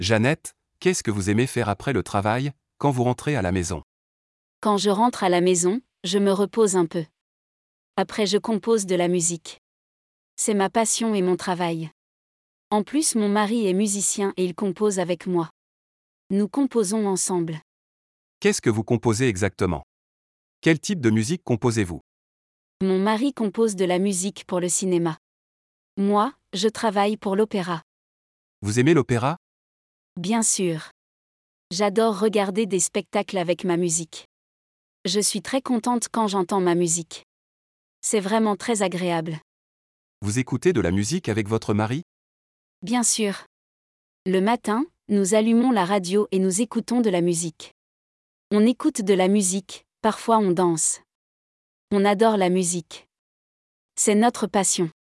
Jeannette, qu'est-ce que vous aimez faire après le travail, quand vous rentrez à la maison? Quand je rentre à la maison, je me repose un peu. Après, je compose de la musique. C'est ma passion et mon travail. En plus, mon mari est musicien et il compose avec moi. Nous composons ensemble. Qu'est-ce que vous composez exactement? Quel type de musique composez-vous? Mon mari compose de la musique pour le cinéma. Moi, je travaille pour l'opéra. Vous aimez l'opéra? Bien sûr. J'adore regarder des spectacles avec ma musique. Je suis très contente quand j'entends ma musique. C'est vraiment très agréable. Vous écoutez de la musique avec votre mari? Bien sûr. Le matin, nous allumons la radio et nous écoutons de la musique. On écoute de la musique, parfois on danse. On adore la musique. C'est notre passion.